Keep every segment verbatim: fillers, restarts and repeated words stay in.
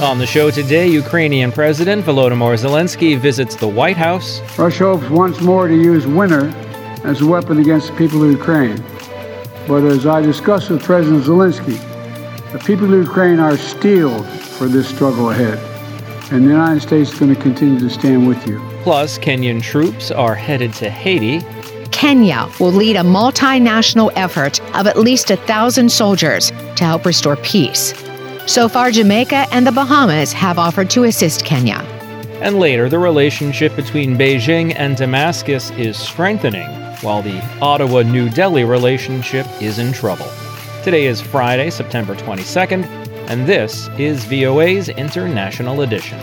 On the show today, Ukrainian President Volodymyr Zelensky visits the White House. Russia hopes once more to use winter as a weapon against the people of Ukraine. But as I discussed with President Zelensky, the people of Ukraine are steeled for this struggle ahead. And the United States is going to continue to stand with you. Plus, Kenyan troops are headed to Haiti. Kenya will lead a multinational effort of at least a thousand soldiers to help restore peace. So far, Jamaica and the Bahamas have offered to assist Kenya. And later, the relationship between Beijing and Damascus is strengthening, while the Ottawa-New Delhi relationship is in trouble. Today is Friday, September twenty-second, and this is V O A's International Edition.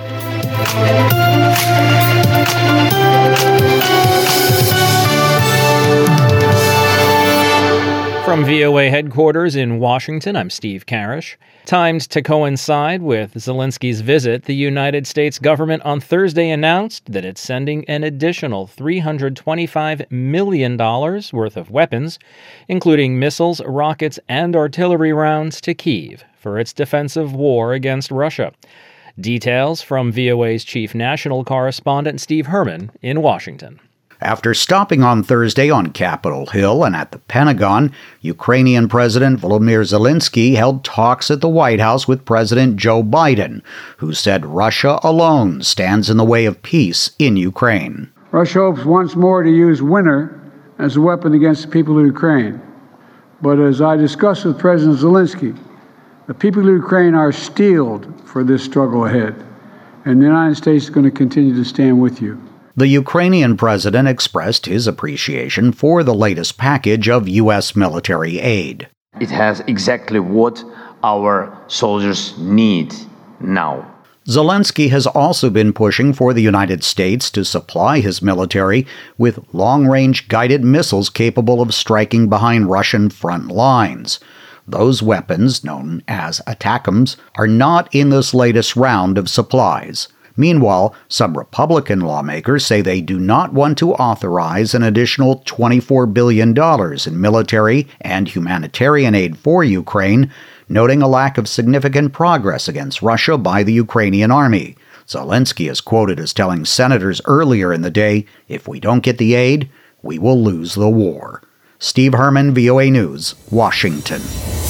From V O A headquarters in Washington, I'm Steve Karish. Timed to coincide with Zelensky's visit, the United States government on Thursday announced that it's sending an additional three hundred twenty-five million dollars worth of weapons, including missiles, rockets, and artillery rounds, to Kyiv for its defensive war against Russia. Details from V O A's chief national correspondent Steve Herman in Washington. After stopping on Thursday on Capitol Hill and at the Pentagon, Ukrainian President Volodymyr Zelensky held talks at the White House with President Joe Biden, who said Russia alone stands in the way of peace in Ukraine. Russia hopes once more to use winter as a weapon against the people of Ukraine. But as I discussed with President Zelensky, the people of Ukraine are steeled for this struggle ahead, and the United States is going to continue to stand with you. The Ukrainian president expressed his appreciation for the latest package of U S military aid. It has exactly what our soldiers need now. Zelensky has also been pushing for the United States to supply his military with long-range guided missiles capable of striking behind Russian front lines. Those weapons, known as ATACMS, are not in this latest round of supplies. Meanwhile, some Republican lawmakers say they do not want to authorize an additional twenty-four billion dollars in military and humanitarian aid for Ukraine, noting a lack of significant progress against Russia by the Ukrainian army. Zelensky is quoted as telling senators earlier in the day, "If we don't get the aid, we will lose the war." Steve Herman, V O A News, Washington.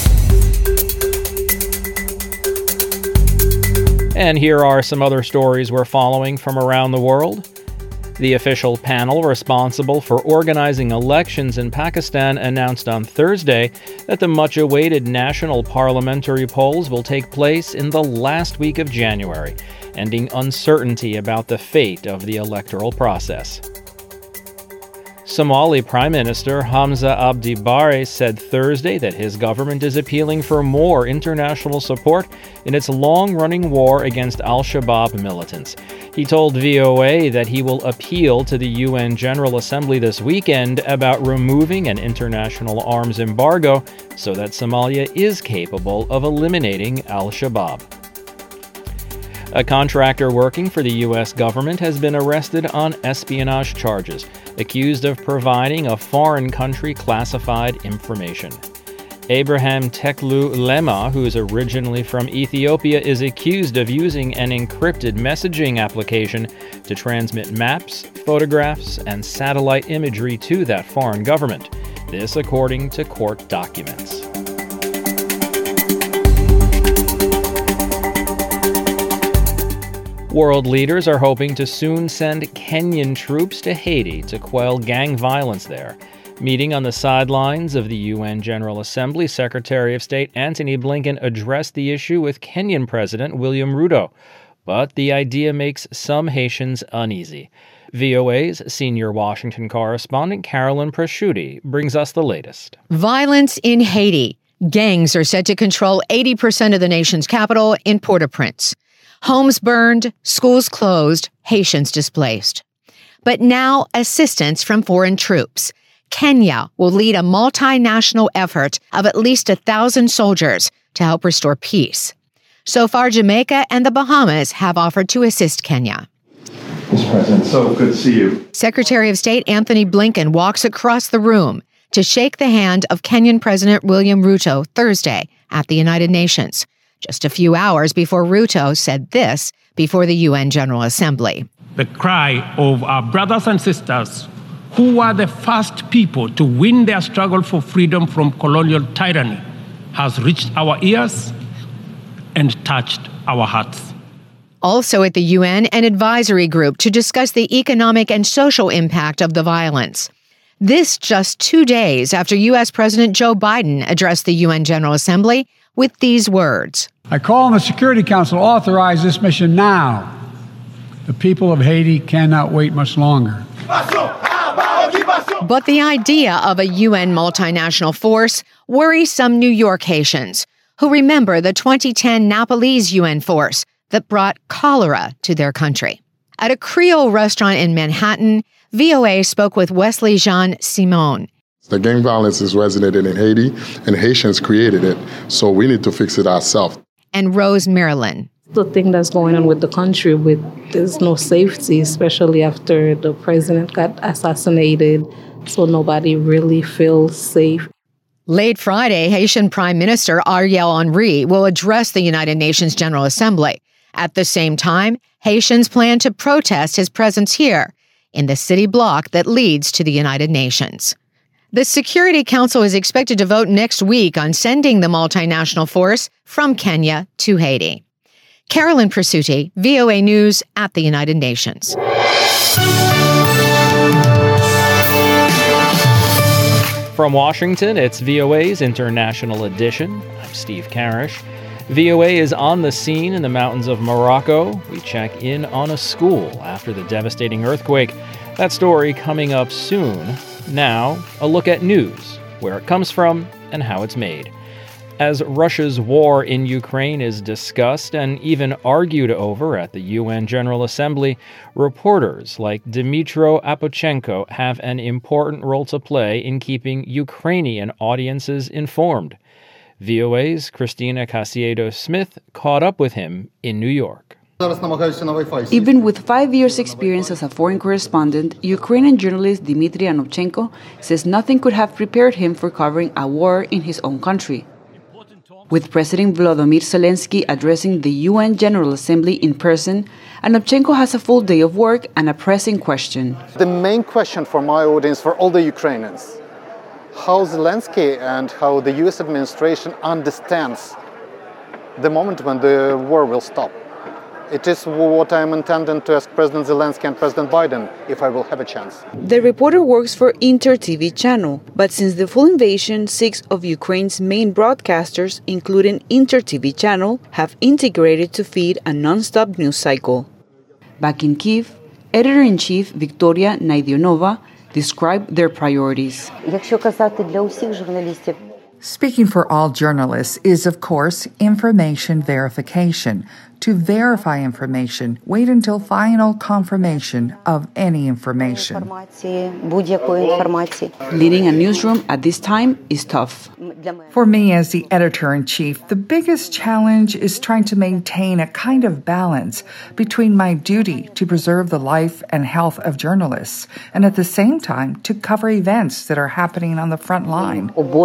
And here are some other stories we're following from around the world. The official panel responsible for organizing elections in Pakistan announced on Thursday that the much-awaited national parliamentary polls will take place in the last week of January, ending uncertainty about the fate of the electoral process. Somali Prime Minister Hamza Abdi Barre said Thursday that his government is appealing for more international support in its long-running war against al-Shabaab militants. He told V O A that he will appeal to the U N General Assembly this weekend about removing an international arms embargo so that Somalia is capable of eliminating al-Shabaab. A contractor working for the U S government has been arrested on espionage charges, accused of providing a foreign country classified information. Abraham Teklu Lema, who is originally from Ethiopia, is accused of using an encrypted messaging application to transmit maps, photographs, and satellite imagery to that foreign government. This according to court documents. World leaders are hoping to soon send Kenyan troops to Haiti to quell gang violence there. Meeting on the sidelines of the U N General Assembly, Secretary of State Antony Blinken addressed the issue with Kenyan President William Ruto. But the idea makes some Haitians uneasy. V O A's senior Washington correspondent Carolyn Prosciutti brings us the latest. Violence in Haiti. Gangs are said to control eighty percent of the nation's capital in Port-au-Prince. Homes burned, schools closed, Haitians displaced. But now assistance from foreign troops. Kenya will lead a multinational effort of at least a thousand soldiers to help restore peace. So far, Jamaica and the Bahamas have offered to assist Kenya. Mister President, so good to see you. Secretary of State Antony Blinken walks across the room to shake the hand of Kenyan President William Ruto Thursday at the United Nations. just a few hours before Ruto said this before the U N General Assembly. The cry of our brothers and sisters who were the first people to win their struggle for freedom from colonial tyranny has reached our ears and touched our hearts. Also at the U N, an advisory group to discuss the economic and social impact of the violence. This just two days after U S President Joe Biden addressed the U N General Assembly with these words. I call on the Security Council to authorize this mission now. The people of Haiti cannot wait much longer. But the idea of a U N multinational force worries some New York Haitians who remember the twenty ten Nepalese U N force that brought cholera to their country. At a Creole restaurant in Manhattan, V O A spoke with Wesley Jean Simon. The gang violence is resonated in Haiti, and Haitians created it, so we need to fix it ourselves. And Rose Marilyn. The thing that's going on with the country, with there's no safety, especially after the president got assassinated, so nobody really feels safe. Late Friday, Haitian Prime Minister Ariel Henry will address the United Nations General Assembly. At the same time, Haitians plan to protest his presence here in the city block that leads to the United Nations. The Security Council is expected to vote next week on sending the multinational force from Kenya to Haiti. Carolyn Presutti, V O A News at the United Nations. From Washington, it's V O A's International Edition. I'm Steve Karish. V O A is on the scene in the mountains of Morocco. We check in on a school after the devastating earthquake. That story coming up soon. Now, a look at news, where it comes from and how it's made. As Russia's war in Ukraine is discussed and even argued over at the U N General Assembly, reporters like Dmytro Apochenko have an important role to play in keeping Ukrainian audiences informed. V O A's Christina Casiedo-Smith caught up with him in New York. Even with five years' experience as a foreign correspondent, Ukrainian journalist Dmitry Anopchenko says nothing could have prepared him for covering a war in his own country. With President Volodymyr Zelensky addressing the U N General Assembly in person, Anopchenko has a full day of work and a pressing question. The main question for my audience, for all the Ukrainians, how Zelensky and how the U S administration understands the moment when the war will stop. It is what I'm intending to ask President Zelensky and President Biden if I will have a chance. The reporter works for Inter T V channel, but since the full invasion, six of Ukraine's main broadcasters, including Inter T V channel, have integrated to feed a non-stop news cycle. Back in Kyiv, editor-in-chief Victoria Naidionova described their priorities. Speaking for all journalists is, of course, information verification. To verify information, wait until final confirmation of any information. Leading a newsroom at this time is tough. For me as the editor-in-chief, the biggest challenge is trying to maintain a kind of balance between my duty to preserve the life and health of journalists and at the same time to cover events that are happening on the front line.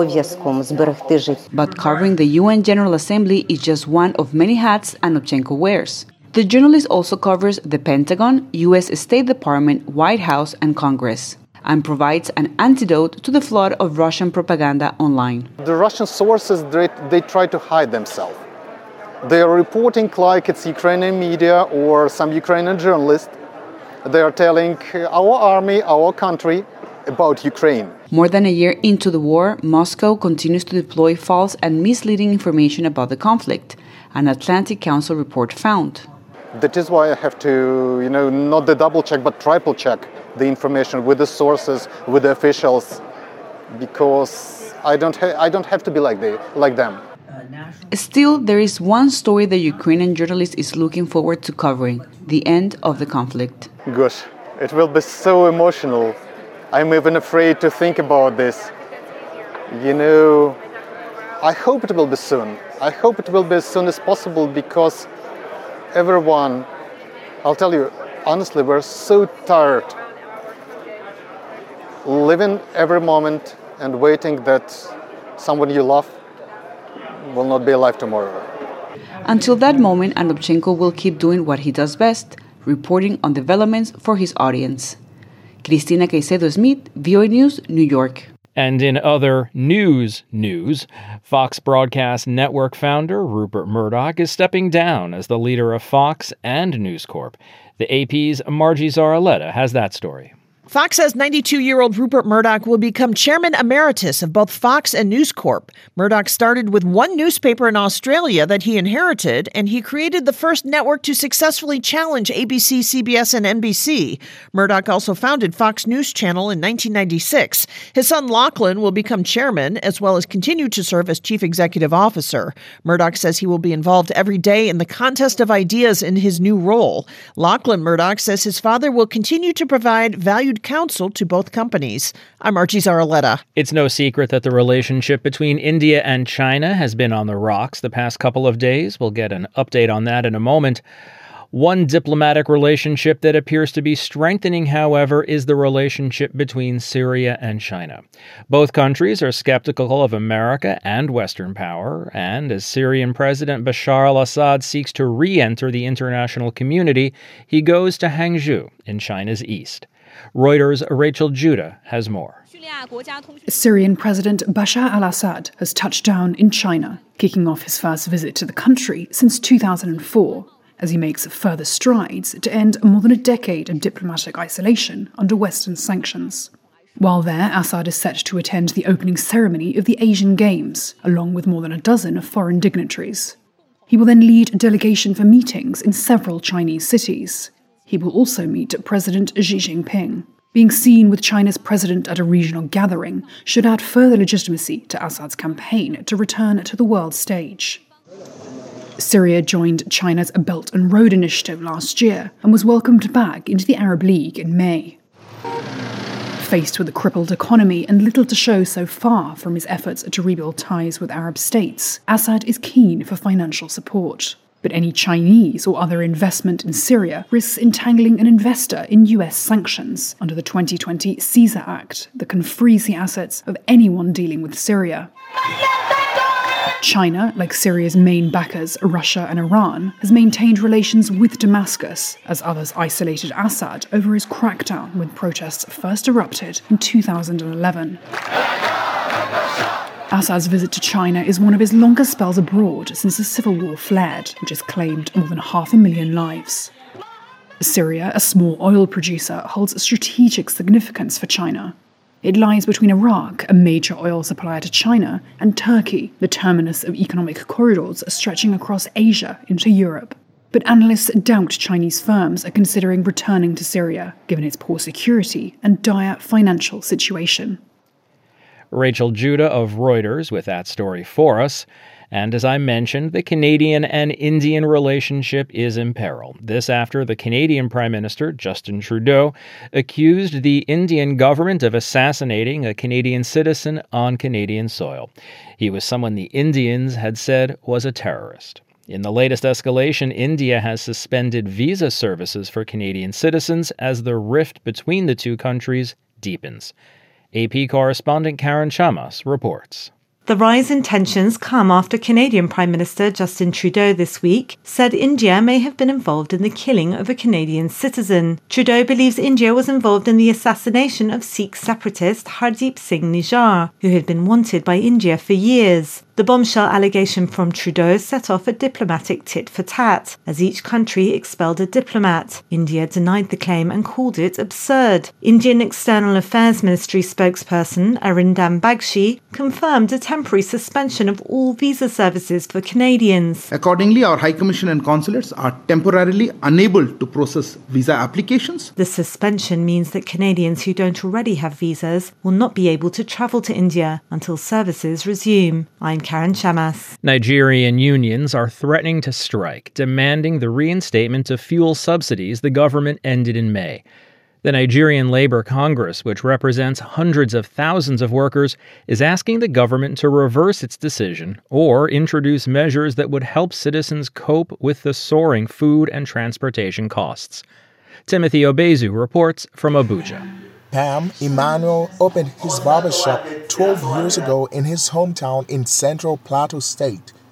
But covering the U N General Assembly is just one of many hats Anopchenko wears. The journalist also covers the Pentagon, U S State Department, White House, and Congress, and provides an antidote to the flood of Russian propaganda online. The Russian sources, they, they try to hide themselves. They are reporting like it's Ukrainian media or some Ukrainian journalist. They are telling our army, our country, about Ukraine. More than a year into the war, Moscow continues to deploy false and misleading information about the conflict, an Atlantic Council report found. That is why I have to, you know, not the double check, but triple check the information with the sources, with the officials, because I don't, ha- I don't have to be like, they, like them. Still, there is one story the Ukrainian journalist is looking forward to covering: the end of the conflict. Gosh, it will be so emotional. I'm even afraid to think about this. You know, I hope it will be soon. I hope it will be as soon as possible because everyone, I'll tell you, honestly, we're so tired living every moment and waiting that someone you love will not be alive tomorrow. Until that moment, Anopchenko will keep doing what he does best, reporting on developments for his audience. Cristina Caicedo Smith, V O A News, New York. And in other news news, Fox Broadcast Network founder Rupert Murdoch is stepping down as the leader of Fox and News Corp. The A P's Margie Zaraletta has that story. Fox says ninety-two-year-old Rupert Murdoch will become chairman emeritus of both Fox and News Corp. Murdoch started with one newspaper in Australia that he inherited, and he created the first network to successfully challenge A B C, C B S, and N B C. Murdoch also founded Fox News Channel in nineteen ninety-six. His son Lachlan will become chairman, as well as continue to serve as chief executive officer. Murdoch says he will be involved every day in the contest of ideas in his new role. Lachlan Murdoch says his father will continue to provide valued counsel to both companies. I'm Archie Zaraletta. It's no secret that the relationship between India and China has been on the rocks the past couple of days. We'll get an update on that in a moment. One diplomatic relationship that appears to be strengthening, however, is the relationship between Syria and China. Both countries are skeptical of America and Western power, and as Syrian President Bashar al-Assad seeks to re-enter the international community, he goes to Hangzhou in China's east. Reuters' Rachel Judah has more. Syrian President Bashar al-Assad has touched down in China, kicking off his first visit to the country since two thousand four, as he makes further strides to end more than a decade of diplomatic isolation under Western sanctions. While there, Assad is set to attend the opening ceremony of the Asian Games, along with more than a dozen foreign dignitaries. He will then lead a delegation for meetings in several Chinese cities. He will also meet President Xi Jinping. Being seen with China's president at a regional gathering should add further legitimacy to Assad's campaign to return to the world stage. Syria joined China's Belt and Road Initiative last year and was welcomed back into the Arab League in May. Faced with a crippled economy and little to show so far from his efforts to rebuild ties with Arab states, Assad is keen for financial support. But any Chinese or other investment in Syria risks entangling an investor in U S sanctions under the twenty twenty CESAR Act that can freeze the assets of anyone dealing with Syria. China, like Syria's main backers, Russia and Iran, has maintained relations with Damascus, as others isolated Assad over his crackdown when protests first erupted in two thousand eleven. Assad's visit to China is one of his longest spells abroad since the civil war flared, which has claimed more than half a million lives. Syria, a small oil producer, holds strategic significance for China. It lies between Iraq, a major oil supplier to China, and Turkey, the terminus of economic corridors stretching across Asia into Europe. But analysts doubt Chinese firms are considering returning to Syria, given its poor security and dire financial situation. Rachel Judah of Reuters with that story for us. And as I mentioned, the Canadian and Indian relationship is in peril. This after the Canadian Prime Minister, Justin Trudeau, accused the Indian government of assassinating a Canadian citizen on Canadian soil. He was someone the Indians had said was a terrorist. In the latest escalation, India has suspended visa services for Canadian citizens as the rift between the two countries deepens. A P correspondent Karen Chamas reports. The rise in tensions come after Canadian Prime Minister Justin Trudeau this week said India may have been involved in the killing of a Canadian citizen. Trudeau believes India was involved in the assassination of Sikh separatist Hardeep Singh Nijjar, who had been wanted by India for years. The bombshell allegation from Trudeau set off a diplomatic tit-for-tat, as each country expelled a diplomat. India denied the claim and called it absurd. Indian External Affairs Ministry spokesperson Arindam Bagchi confirmed a temporary suspension of all visa services for Canadians. Accordingly, our High Commission and consulates are temporarily unable to process visa applications. The suspension means that Canadians who don't already have visas will not be able to travel to India until services resume. I'm Karen Chamas. Nigerian unions are threatening to strike, demanding the reinstatement of fuel subsidies the government ended in May. The Nigerian Labour Congress, which represents hundreds of thousands of workers, is asking the government to reverse its decision or introduce measures that would help citizens cope with the soaring food and transportation costs. Timothy Obezu reports from Abuja. Pam Emmanuel opened his barbershop twelve years ago in his hometown in Central Plateau State.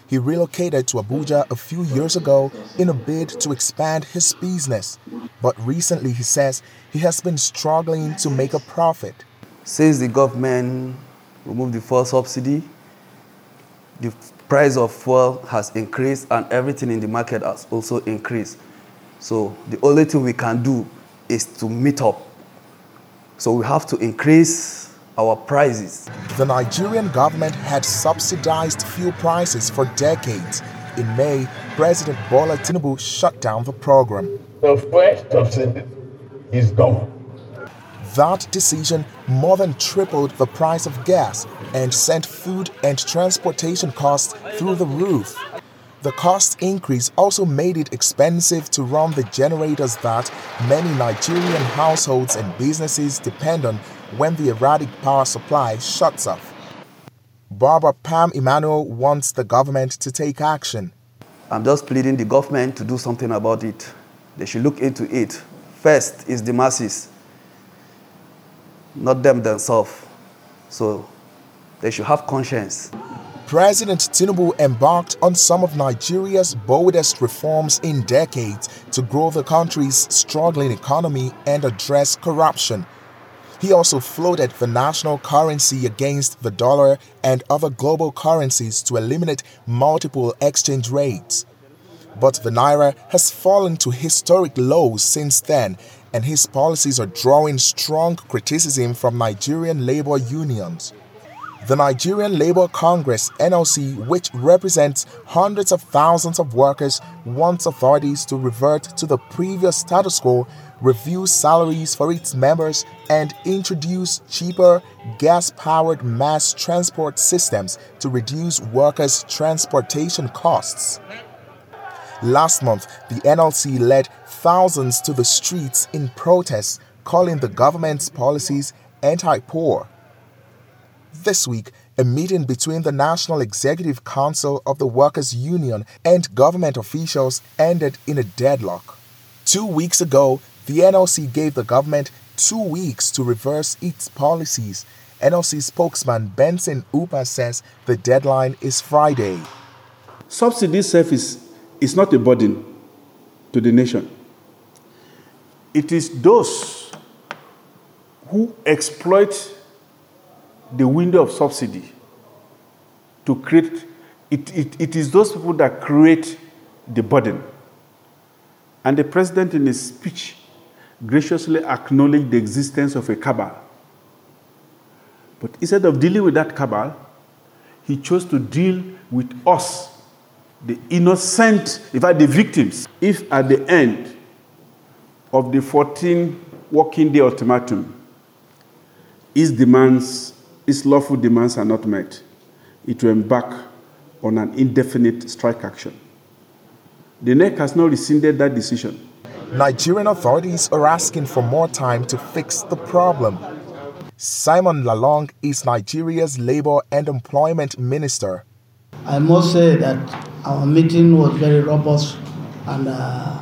He relocated to Abuja a few years ago in a bid to expand his business. But recently, he says, he has been struggling to make a profit. Since the government removed the fuel subsidy, the price of fuel has increased and everything in the market has also increased. So the only thing we can do is to meet up. So we have to increase our prices. The Nigerian government had subsidized fuel prices for decades. In May, President Bola Tinubu shut down the program. The first subsidy is gone. That decision more than tripled the price of gas and sent food and transportation costs through the roof. The cost increase also made it expensive to run the generators that many Nigerian households and businesses depend on when the erratic power supply shuts off. Barbara Pam Emmanuel wants the government to take action. I'm just pleading the government to do something about it. They should look into it. First is the masses, not them themselves. So they should have conscience. President Tinubu embarked on some of Nigeria's boldest reforms in decades to grow the country's struggling economy and address corruption. He also floated the national currency against the dollar and other global currencies to eliminate multiple exchange rates. But the naira has fallen to historic lows since then, and his policies are drawing strong criticism from Nigerian labor unions. The Nigerian Labour Congress, N L C, which represents hundreds of thousands of workers, wants authorities to revert to the previous status quo, review salaries for its members, and introduce cheaper, gas-powered mass transport systems to reduce workers' transportation costs. Last month, the N L C led thousands to the streets in protest, calling the government's policies anti-poor. This week, a meeting between the National Executive Council of the Workers' Union and government officials ended in a deadlock. Two weeks ago, the N L C gave the government two weeks to reverse its policies. N L C spokesman Benson Upa says the deadline is Friday. Subsidy service is not a burden to the nation. It is those who exploit the window of subsidy to create, it, it, it is those people that create the burden. And the president in his speech graciously acknowledged the existence of a cabal. But instead of dealing with that cabal, he chose to deal with us, the innocent, in fact, the victims. If at the end of the fourteen working day ultimatum, his demands, his lawful demands are not met, it will embark on an indefinite strike action. The N E C has not rescinded that decision. Nigerian authorities are asking for more time to fix the problem. Simon Lalong is Nigeria's Labour and Employment Minister. I must say that our meeting was very robust and uh,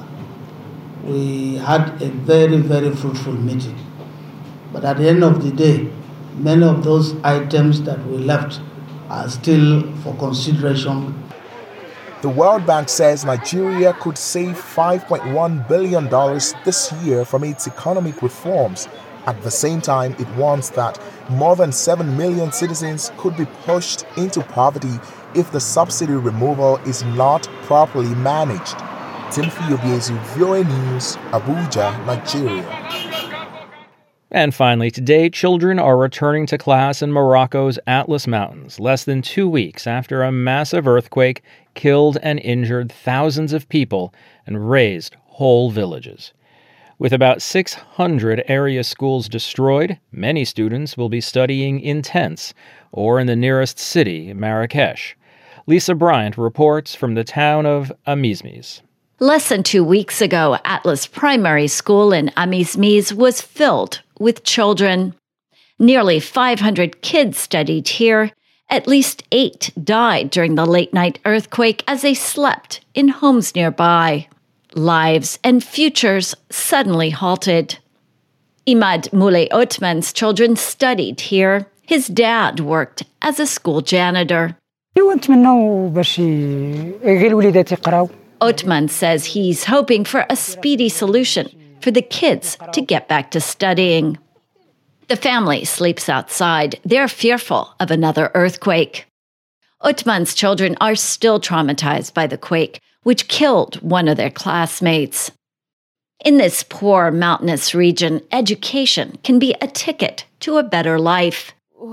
we had a very, very fruitful meeting. But at the end of the day, many of those items that we left are still for consideration. The World Bank says Nigeria could save five point one billion dollars this year from its economic reforms. At the same time, it warns that more than seven million citizens could be pushed into poverty if the subsidy removal is not properly managed. Timothy Obiezu, V O A News, Abuja, Nigeria. And finally, today, children are returning to class in Morocco's Atlas Mountains, less than two weeks after a massive earthquake killed and injured thousands of people and razed whole villages. With about six hundred area schools destroyed, many students will be studying in tents or in the nearest city, Marrakesh. Lisa Bryant reports from the town of Amizmiz. Less than two weeks ago, Atlas Primary School in Amizmiz was filled with children. Nearly five hundred kids studied here. At least eight died during the late-night earthquake as they slept in homes nearby. Lives and futures suddenly halted. Imad Moulay Othman's children studied here. His dad worked as a school janitor. Othman says he's hoping for a speedy solution for the kids to get back to studying. The family sleeps outside. They're fearful of another earthquake. Othman's children are still traumatized by the quake, which killed one of their classmates. In this poor mountainous region, education can be a ticket to a better life.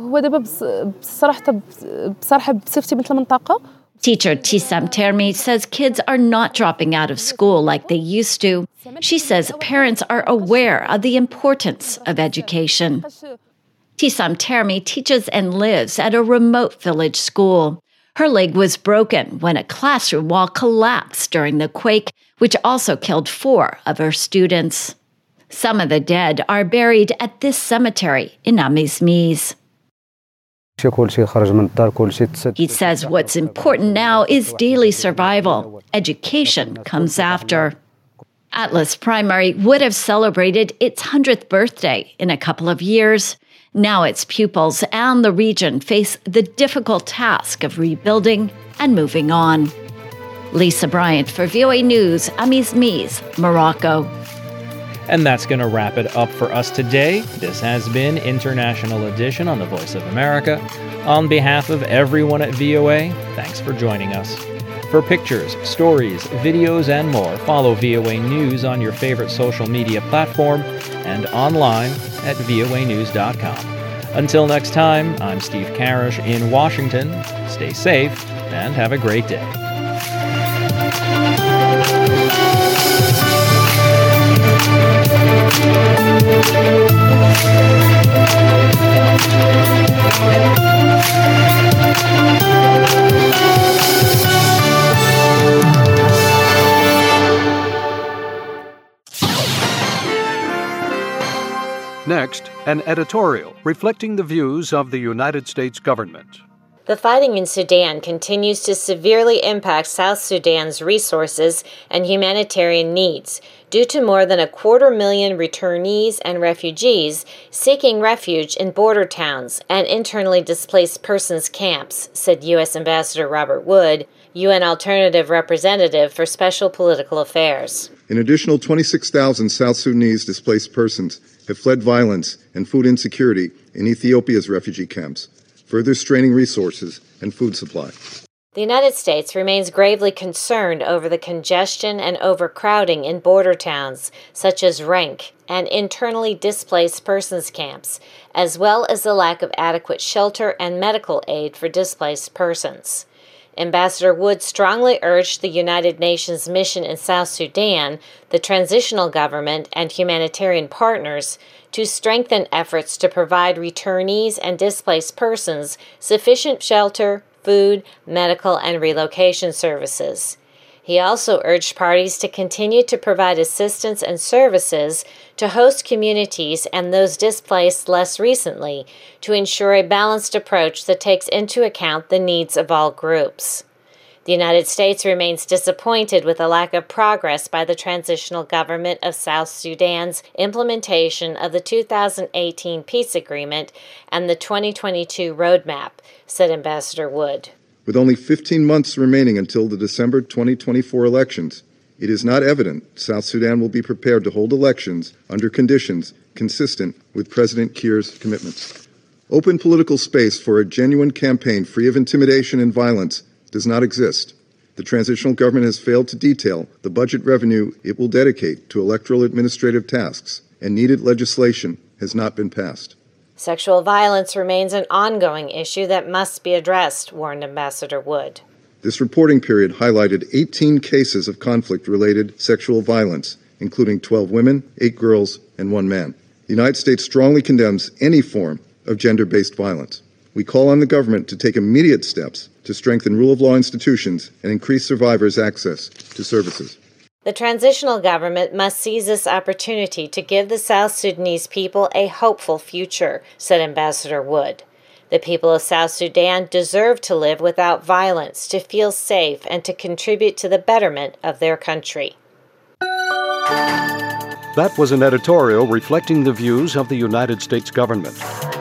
Teacher Tissam Termi says kids are not dropping out of school like they used to. She says parents are aware of the importance of education. Tissam Termi teaches and lives at a remote village school. Her leg was broken when a classroom wall collapsed during the quake, which also killed four of her students. Some of the dead are buried at this cemetery in Amizmiz. He says what's important now is daily survival. Education comes after. Atlas Primary would have celebrated its hundredth birthday in a couple of years. Now its pupils and the region face the difficult task of rebuilding and moving on. Lisa Bryant for V O A News, Amizmiz, Morocco. And that's going to wrap it up for us today. This has been International Edition on the Voice of America. On behalf of everyone at V O A, thanks for joining us. For pictures, stories, videos, and more, follow V O A News on your favorite social media platform and online at V O A news dot com. Until next time, I'm Steve Karish in Washington. Stay safe and have a great day. Next, an editorial reflecting the views of the United States government. The fighting in Sudan continues to severely impact South Sudan's resources and humanitarian needs due to more than a quarter million returnees and refugees seeking refuge in border towns and internally displaced persons camps, said U S Ambassador Robert Wood, U N Alternative Representative for Special Political Affairs. An additional twenty-six thousand South Sudanese displaced persons have fled violence and food insecurity in Ethiopia's refugee camps, further straining resources and food supply. The United States remains gravely concerned over the congestion and overcrowding in border towns such as Renk and internally displaced persons camps, as well as the lack of adequate shelter and medical aid for displaced persons. Ambassador Wood strongly urged the United Nations mission in South Sudan, the transitional government, and humanitarian partners to strengthen efforts to provide returnees and displaced persons sufficient shelter, food, medical, and relocation services. He also urged parties to continue to provide assistance and services to host communities and those displaced less recently to ensure a balanced approach that takes into account the needs of all groups. The United States remains disappointed with the lack of progress by the transitional government of South Sudan's implementation of the two thousand eighteen peace agreement and the twenty twenty-two roadmap, said Ambassador Wood. With only fifteen months remaining until the December twenty twenty-four elections, it is not evident South Sudan will be prepared to hold elections under conditions consistent with President Kiir's commitments. Open political space for a genuine campaign free of intimidation and violence does not exist. The transitional government has failed to detail the budget revenue it will dedicate to electoral administrative tasks, and needed legislation has not been passed. Sexual violence remains an ongoing issue that must be addressed, warned Ambassador Wood. This reporting period highlighted eighteen cases of conflict-related sexual violence, including twelve women, eight girls, and one man. The United States strongly condemns any form of gender-based violence. We call on the government to take immediate steps to strengthen rule of law institutions and increase survivors' access to services. The transitional government must seize this opportunity to give the South Sudanese people a hopeful future, said Ambassador Wood. The people of South Sudan deserve to live without violence, to feel safe, and to contribute to the betterment of their country. That was an editorial reflecting the views of the United States government.